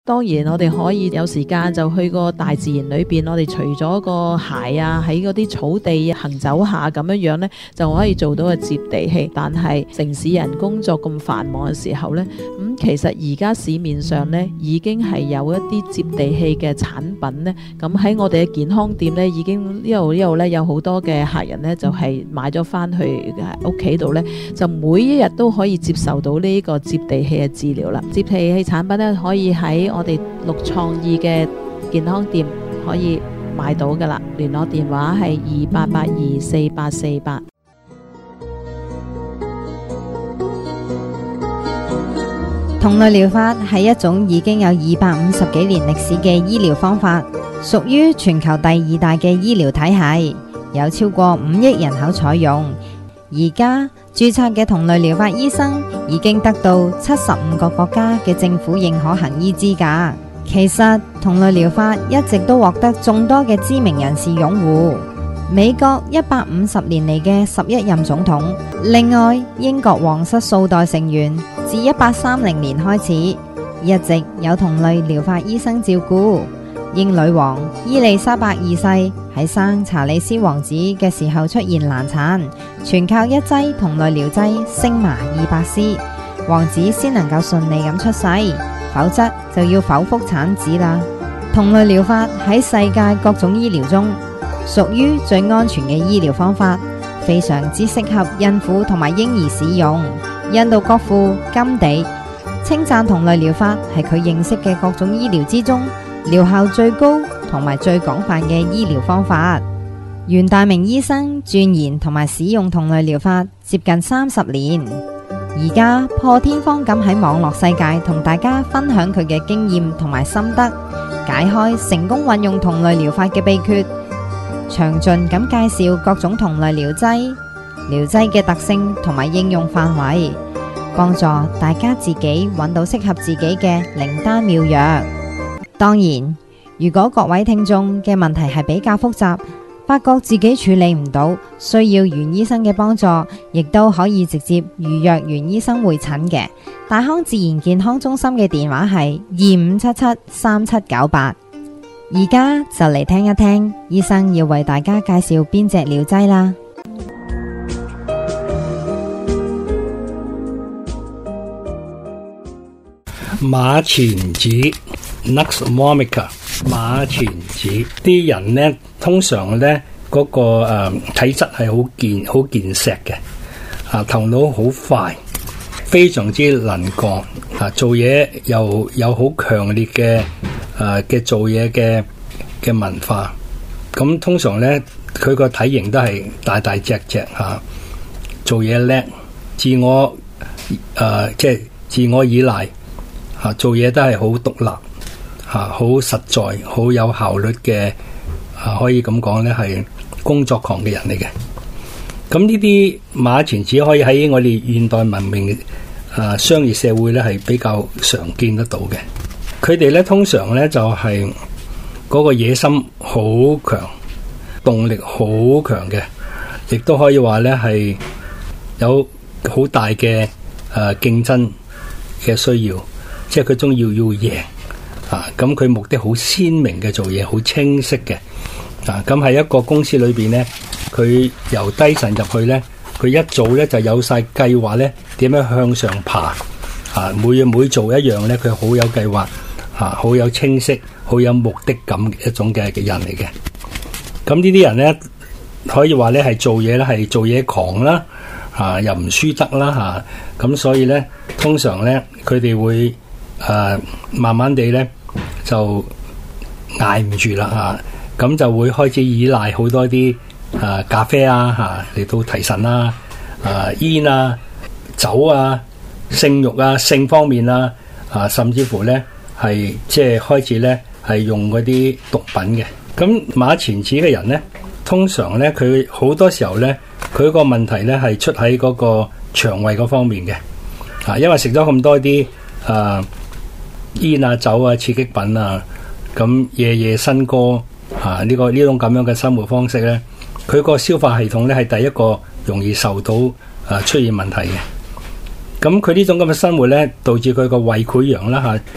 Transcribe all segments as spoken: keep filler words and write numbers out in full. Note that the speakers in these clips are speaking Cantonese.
當然我哋可以有時間就去個大自然裏邊，我哋除咗個鞋啊喺嗰啲草地行走下咁樣樣呢，就可以做到個接地氣。但係城市人工作咁繁忙嘅時候呢，咁、嗯、其實而家市面上呢已經係有一啲接地氣嘅產品呢。咁喺我哋嘅健康店呢，已經呢度呢度呢有好多嘅客人呢，就係、是、買咗翻去屋企度呢，就每一日都可以接受到呢個接地氣嘅治療啦。接地氣產品呢，可以喺我哋綠創意嘅健康店可以買到噶啦，聯絡電話係二八八二四八四八。 同類療法係一種已經有二百五十幾年歷史嘅醫療方法，屬於全球第二大嘅醫療體系，有超過五億人口採用。而家註冊嘅同類療法醫生已經得到七十五個國家嘅政府認可行醫資格。其實同類療法一直都獲得眾多嘅知名人士擁護。美國一百五十年嚟嘅十一任總統，另外英國皇室數代成員自一八三零年開始一直有同類療法醫生照顧。英女王伊麗莎白二世喺生查理斯王子嘅時候出現難產，全靠一劑同類療劑星麻二百絲，王子先能夠順利咁出世，否則就要剖腹產子啦。同類療法喺世界各種醫療中屬於最安全嘅醫療方法，非常之適合孕婦同埋嬰兒使用。印度國父甘地稱讚同類療法係佢認識嘅各種醫療之中療效最高同埋最廣泛嘅醫療方法。袁大明醫生鑽研同埋使用同類療法接近三十年，而家破天荒咁喺網絡世界同大家分享佢嘅經驗同埋心得，解開成功運用同類療法嘅秘訣，詳盡咁介紹各種同類療劑、療劑嘅特性同埋應用範圍，幫助大家自己揾到適合自己嘅靈丹妙藥。當然，如果各位聽眾嘅問題係比較複雜，發覺自己處理唔到，需要袁醫生嘅幫助，亦都可以直接預約袁醫生會診嘅。大康自然健康中心嘅電話係二五七七三七九八。而家就嚟聽一聽醫生要為大家介紹邊隻療劑啦。 馬錢子 Nux vomica， 馬錢子啲人呢，通常呢嗰、那個誒、呃、體質係好健好健碩嘅，啊頭腦好快，非常之能幹，啊做嘢又有好強烈嘅誒嘅做嘢嘅嘅文化。咁通常呢，佢個體型都係大大隻隻吓，做嘢叻，自我誒、呃、即係自我依賴。啊！做嘢都係好獨立，嚇、啊、好實在、好有效率嘅，啊可以咁講咧，係工作狂嘅人嚟嘅。咁呢啲馬錢子可以喺我哋現代文明啊商業社會咧係比較常見得到嘅。佢哋咧通常咧就係、是、嗰個野心好強，動力好強嘅，亦都可以話咧係有好大嘅誒競爭嘅需要。即係佢中意要贏啊！咁佢目的好鮮明嘅，做嘢好清晰嘅啊！咁喺一個公司裏邊咧，佢由低層入去咧，佢一早咧就有晒計劃咧，點樣向上爬啊！每日每做一樣咧，佢好有計劃啊，好有清晰、好有目的感一種嘅嘅人嚟嘅。咁呢啲人咧，可以話咧係做嘢咧係做嘢狂啦，啊又唔輸得啦嚇！咁、啊、所以咧，通常咧佢哋會誒、呃，慢慢地咧就捱唔住啦吓，咁、啊、就會開始依賴好多啲誒、啊、咖啡啊吓嚟到提神啦，誒煙啊、酒啊、性慾啊、性方面啊，啊甚至乎咧係即係開始咧係用嗰啲毒品嘅。咁馬錢子嘅人咧，通常咧佢好多時候咧，佢個問題咧係出喺嗰個腸胃嗰方面嘅，啊，因為食咗咁多啲誒。啊煙啊、酒啊、刺激品啊，咁夜夜笙歌啊，呢、這個呢種咁樣嘅生活方式咧，佢個消化系統咧係第一個容易受到啊出現問題嘅。咁佢呢種咁嘅生活咧，導致佢個胃潰瘍啦吓，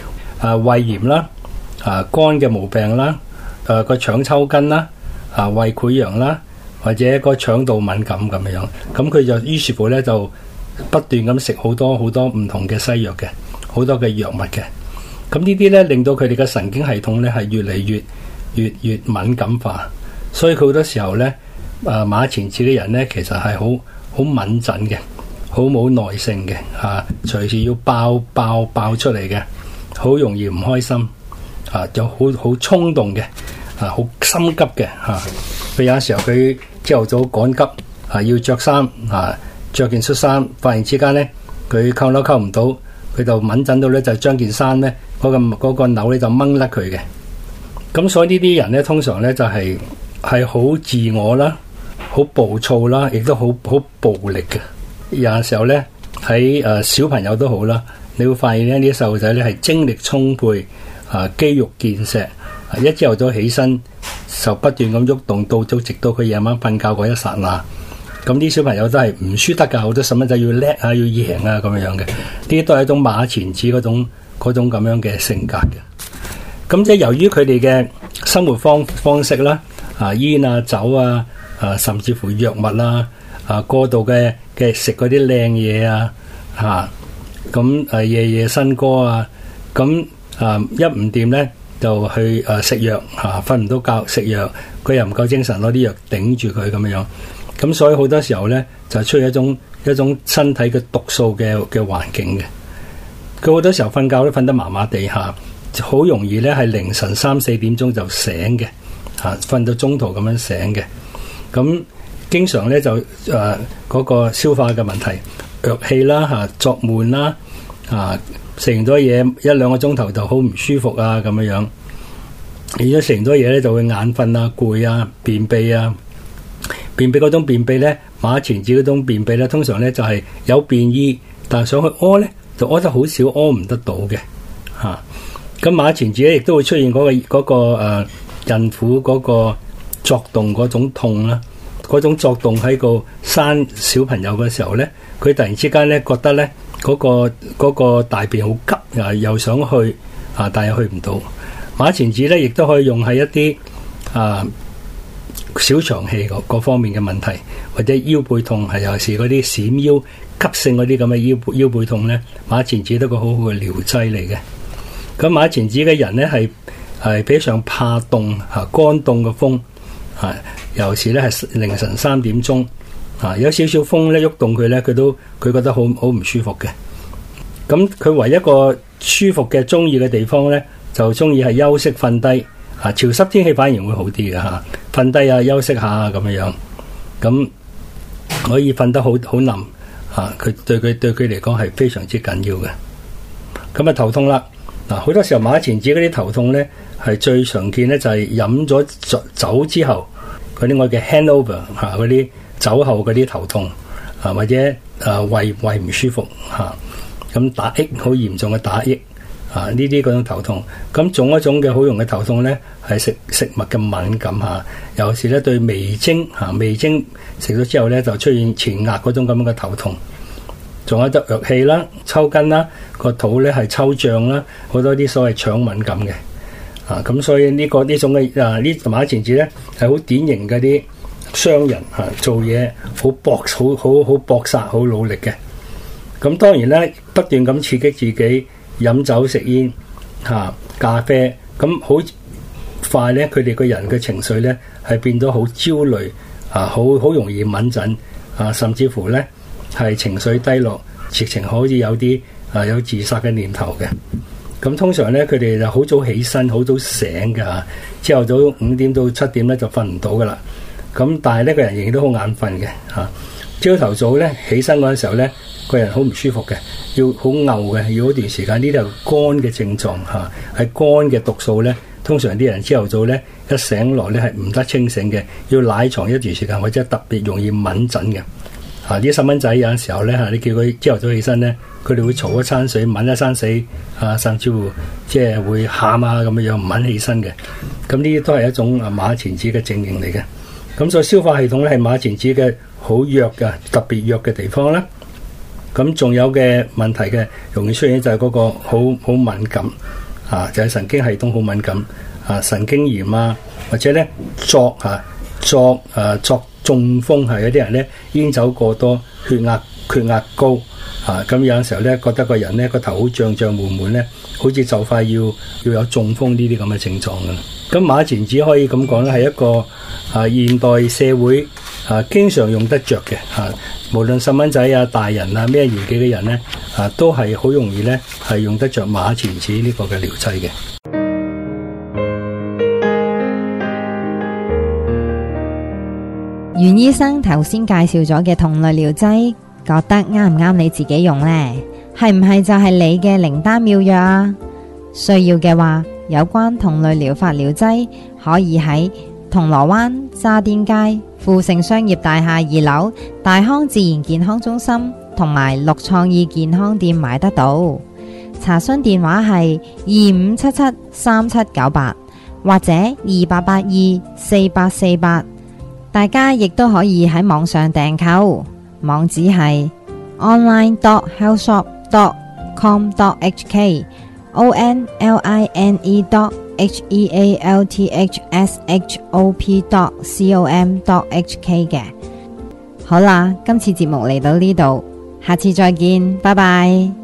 啊胃炎啦，啊肝嘅毛病啦，誒個腸抽筋啦，啊胃潰瘍啦，或者個腸道敏感咁樣，咁佢就於是乎咧就不斷咁食好多好多唔同嘅西藥嘅，好多嘅藥物嘅。咁呢啲咧令到佢哋嘅神經系統咧係越嚟越越越敏感化，所以佢好多時候咧，啊馬前子嘅人咧其實係好好敏感嘅，好冇耐性嘅，啊隨時要爆爆爆出嚟嘅，好容易唔開心，啊就好好衝動嘅，啊好心急嘅，嚇佢有時候佢朝頭早趕急，啊要着衫，啊着件恤衫，忽然之間咧佢扣褸扣唔到，佢就敏感到咧就將件衫咧嗰個嗰個鈕咧就掹甩佢嘅。咁所以呢啲人咧通常咧就係係好自我啦，好暴躁啦，亦都好好暴力嘅。有陣時候咧喺誒小朋友都好啦，你會發現咧呢啲細路仔咧係精力充沛，啊肌肉健碩，啊一朝早起身就不斷咁喐動到早，直到佢夜晚瞓覺嗰一剎那。咁啲小朋友都係唔輸得㗎，好多細蚊仔要叻啊，要贏啊咁樣嘅。呢啲都係一種馬前子嗰種嗰種咁樣嘅性格嘅。咁即係由於佢哋嘅生活方方式啦，啊煙啊酒啊，啊甚至乎藥物啦，啊過度嘅嘅食嗰啲靚嘢啊，嚇咁誒夜夜笙歌啊，咁啊一唔掂咧就去誒食藥嚇，瞓唔到覺食藥，佢又唔夠精神攞啲藥頂住佢咁樣，咁所以好多時候咧就出現一種一種身體嘅毒素嘅嘅環境嘅。佢好多時候瞓覺都瞓得麻麻地下。好容易咧，係凌晨三四點鐘就醒嘅，嚇瞓到中途咁樣醒嘅。咁經常咧就誒嗰、呃那個消化嘅問題，藥氣啦嚇，作悶啦，啊食完咗嘢一兩個鐘頭就好唔舒服啊咁樣樣。而家食完咗嘢咧就會眼瞓啊、攰啊、便秘啊。便秘嗰種便秘咧，馬前子嗰種便秘咧，通常咧就係、是、有便意，但係想去屙咧就屙得好少，屙唔得到嘅嚇。啊咁馬前子咧，亦都會出現嗰、那個嗰、那個誒、呃、孕婦嗰個作動嗰種痛啦，嗰種作動喺個生小朋友嘅時候咧，佢突然之間咧覺得咧嗰、那個那個大便好急啊，又想去啊，但係去唔到。馬前子咧，亦都可以用喺一啲啊小腸氣嗰方面嘅問題，或者腰背痛，係尤其是嗰啲閃腰急性嗰啲咁嘅腰背腰背痛咧，馬前子都個好好嘅療劑嚟嘅。咁馬前子嘅人咧係係比較上怕凍嚇，乾凍嘅風嚇，尤其咧係凌晨三點鐘嚇，有少少風咧喐動佢咧，佢都佢覺得好好唔舒服嘅。咁佢唯一一個舒服嘅中意嘅地方咧，就中意係休息瞓低嚇，潮濕天氣反而會好啲嘅嚇，瞓低啊休息下咁樣樣，咁可以瞓得好好冧嚇，佢對佢對佢嚟講係非常之緊要嘅。咁啊頭痛啦。嗱，好多時候馬前子嗰啲頭痛咧，係最常見咧，就係飲咗酒之後嗰啲我嘅 hangover 嚇，嗰啲酒後嗰啲頭痛啊，或者誒胃胃唔舒服嚇，咁打嗝好嚴重嘅打嗝啊，呢啲嗰種頭痛。咁仲一種嘅好容易頭痛咧，係食食物嘅敏感嚇，尤其是咧對味精嚇，味精食咗之後咧就出現前額嗰種咁樣嘅頭痛。仲有得藥氣啦、抽筋啦，個肚咧係抽脹啦，好多啲所謂腸敏感嘅啊，咁所以呢、呢個呢種嘅啊呢馬前子咧係好典型嘅啲商人嚇、啊，做嘢好搏好好好搏殺好努力嘅。咁當然咧不斷咁刺激自己飲酒食煙嚇、啊、咖啡，咁好快咧佢哋個人嘅情緒咧係變到好焦慮啊，好好容易敏感啊，甚至乎咧。係情緒低落，直情好似有啲啊有自殺嘅念頭嘅。咁通常咧，佢哋就好早起身，好早醒㗎。朝頭早五點到七點咧就瞓唔到㗎啦。咁但係呢個人仍然都好眼瞓嘅嚇。朝頭早咧起身嗰陣時候咧，個人好唔舒服嘅，要好嘔嘅，要一段時間。呢啲係肝嘅症狀嚇，係肝嘅毒素咧。通常啲人朝頭早咧一醒來咧係唔得清醒嘅，要賴床一段時間，或者特別容易敏感嘅。啊！啲細蚊仔有陣時候咧嚇，你叫佢朝頭早起身咧，佢哋會嘈一餐水，抿一餐死啊，甚至乎即係會喊啊咁樣樣，唔肯起身嘅。咁呢啲都係一種啊馬前子嘅症型嚟嘅。咁所以消化系統咧係馬前子嘅好弱嘅，特別弱嘅地方啦。咁仲有嘅問題嘅容易出現就係嗰個好好敏感啊，就係、是、神經系統好敏感啊，神經炎啊，或者咧作啊作誒作中風係有啲人咧煙酒過多，血壓血壓高啊，咁有陣時候咧覺得個人咧個頭好脹脹悶悶咧，好似就快要要有中風呢啲咁嘅症狀㗎啦。咁馬錢子可以咁講咧，係一個啊現代社會啊經常用得着嘅啊，無論細蚊仔啊、大人啊、咩年紀嘅人咧啊，都係好容易咧係用得着馬錢子呢個嘅療劑嘅。 袁醫生頭先介紹咗嘅同類療劑，覺得啱唔啱你自己用呢？係唔係就係你嘅靈丹妙藥啊？需要嘅話，有關同類療法療劑可以喺銅鑼灣渣甸街富盛商業大廈二樓大康自然健康中心同埋綠創意健康店買得到。查詢電話係二五七七三七九八或者二八八二四八四八。大家亦都可以喺網上訂購，網址係 online dot health shop dot com dot h k o n l i n e dot h e a l t h s h o p dot com dot h k 嘅。好啦，今次節目嚟到呢度，下次再見，拜拜。